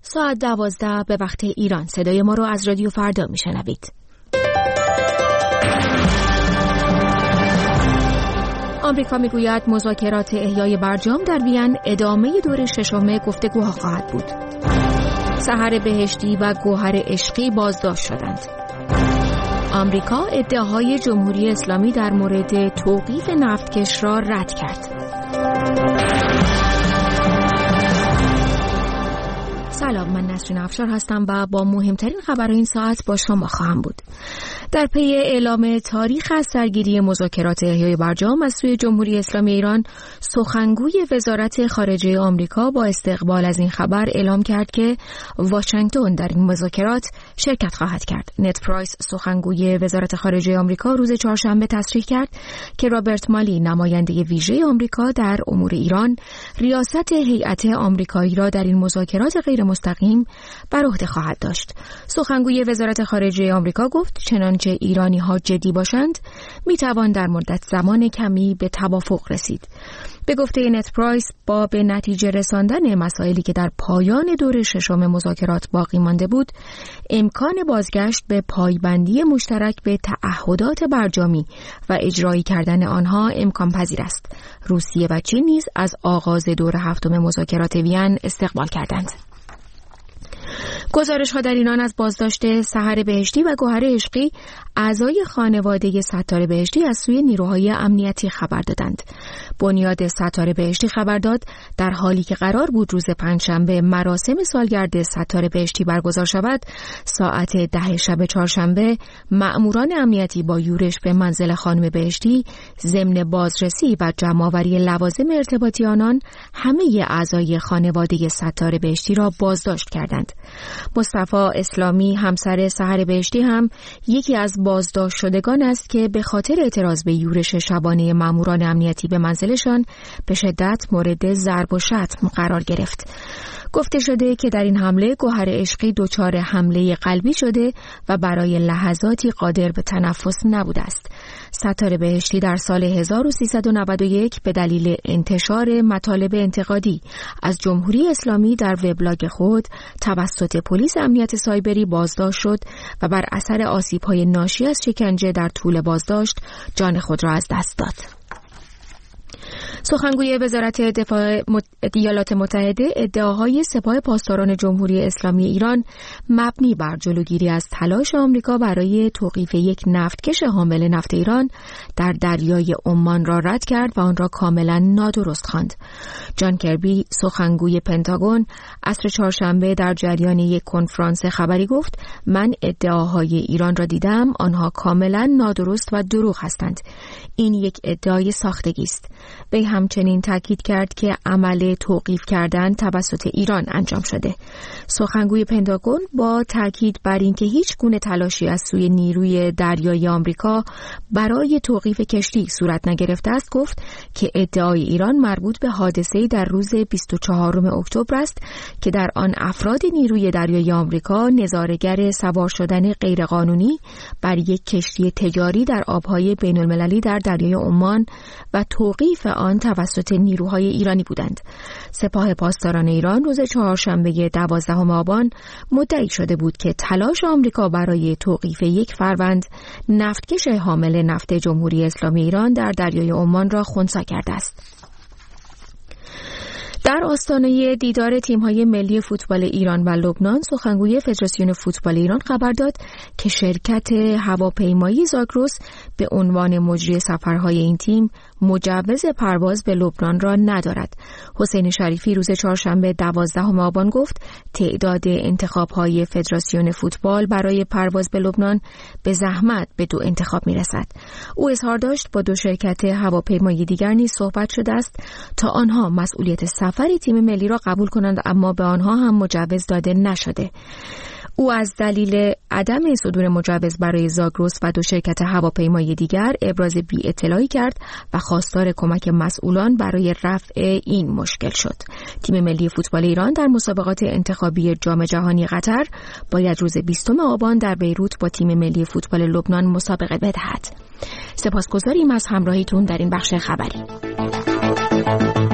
ساعت 12 به وقت ایران. صدای ما رو از رادیو فردا میشنوید. آمریکا میگوید مذاکرات احیای برجام در وین ادامه دور ششم گفتگوها خواهد بود. سحر بهشتی و گوهر عشقی بازداشت شدند. آمریکا ادعاهای جمهوری اسلامی در مورد توقیف نفتکش را رد کرد. سلام، من نسرین افشار هستم و با مهمترین خبرهای این ساعت با شما خواهم بود. در پی اعلام تاریخ از سرگیری مذاکرات احیای برجام از سوی جمهوری اسلامی ایران، سخنگوی وزارت خارجه آمریکا با استقبال از این خبر اعلام کرد که واشنگتن در این مذاکرات شرکت خواهد کرد. نت پرایس، سخنگوی وزارت خارجه آمریکا، روز چهارشنبه تصریح کرد که رابرت مالی، نماینده ویژه آمریکا در امور ایران، ریاست هیئت آمریکایی را در این مذاکرات غیر مستقیم بر عهده خواهد داشت. سخنگوی وزارت خارجه آمریکا گفت چنانچه ایرانی‌ها جدی باشند میتوان در مدت زمان کمی به توافق رسید. به گفته نت پرایس، با به نتیجه رساندن مسائلی که در پایان دور ششم مذاکرات باقی مانده بود، امکان بازگشت به پایبندی مشترک به تعهدات برجامی و اجرایی کردن آنها امکان پذیر است. روسیه و چین نیز از آغاز دور هفتم مذاکرات وین استقبال کردند. گزارش‌ها در ایران از بازداشت سحر بهشتی و گوهر عشقی، اعضای خانواده ستاره بهشتی، از سوی نیروهای امنیتی خبر دادند. بنیاد ستاره بهشتی خبر داد در حالی که قرار بود روز پنجشنبه مراسم سالگرد ستاره بهشتی برگزار شود، ساعت 10 شب چهارشنبه مأموران امنیتی با یورش به منزل خانم بهشتی ضمن بازرسی و جمع‌آوری لوازم ارتباطی آنان همه اعضای خانواده ستاره بهشتی را بازداشت کردند. مصطفی اسلامی، همسر سحر بهشتی، هم یکی از بازداشت شدگان است که به خاطر اعتراض به یورش شبانه ماموران امنیتی به منزلشان به شدت مورد ضرب و شتم قرار گرفت. گفته شده که در این حمله گوهر عشقی دچار حمله قلبی شده و برای لحظاتی قادر به تنفس نبوده است. ستاره بهشتی در سال 1391 به دلیل انتشار مطالب انتقادی از جمهوری اسلامی در وبلاگ خود توسط پلیس امنیت سایبری بازداشت شد و بر اثر آسیب‌های ناشی از شکنجه در طول بازداشت جان خود را از دست داد. سخنگوی وزارت دفاع ایالات متحده ادعاهای سپاه پاسداران جمهوری اسلامی ایران مبنی بر جلوگیری از تلاش آمریکا برای توقیف یک نفتکش حامل نفت ایران در دریای عمان را رد کرد و آن را کاملا نادرست خواند. جان کربی، سخنگوی پنتاگون، عصر چهارشنبه در جریان یک کنفرانس خبری گفت من ادعاهای ایران را دیدم، آنها کاملا نادرست و دروغ هستند. این یک ادعای ساختگی است. وی همچنین تاکید کرد که عمل توقیف کردن توسط ایران انجام شده. سخنگوی پنتاگون با تاکید بر اینکه هیچ گونه تلاشی از سوی نیروی دریایی آمریکا برای توقیف کشتی صورت نگرفته است گفت که ادعای ایران مربوط به حادثه‌ای در روز 24 اکتبر است که در آن افراد نیروی دریایی آمریکا نظاره‌گر سوار شدن غیرقانونی بر یک کشتی تجاری در آبهای بین‌المللی در دریای عمان و توقیف آن توسط نیروهای ایرانی بودند. سپاه پاسداران ایران روز چهارشنبه 12 آبان مدعی شده بود که تلاش آمریکا برای توقیف یک فروند نفتکش حامل نفت جمهوری اسلامی ایران در دریای عمان را خنثی کرده است. در آستانه دیدار تیم‌های ملی فوتبال ایران و لبنان، سخنگوی فدراسیون فوتبال ایران خبر داد که شرکت هواپیمایی زاگرس به عنوان مجری سفرهای این تیم مجوز پرواز به لبنان را ندارد. حسین شریفی روز چهارشنبه 12 آبان گفت تعداد انتخاب‌های فدراسیون فوتبال برای پرواز به لبنان به زحمت به 2 انتخاب می‌رسد. او اظهار داشت با 2 شرکت هواپیمایی دیگر نیز صحبت شده است تا آنها مسئولیت سفر تیم ملی را قبول کنند، اما به آنها هم مجوز داده نشده. او از دلیل عدم صدور مجوز برای زاگرس و 2 شرکت هواپیمایی دیگر ابراز بی‌اطلاعی کرد و خواستار کمک مسئولان برای رفع این مشکل شد. تیم ملی فوتبال ایران در مسابقات انتخابی جام جهانی قطر باید روز 20 آبان در بیروت با تیم ملی فوتبال لبنان مسابقه بدهد. سپاسگزاریم از همراهیتون در این بخش خبری.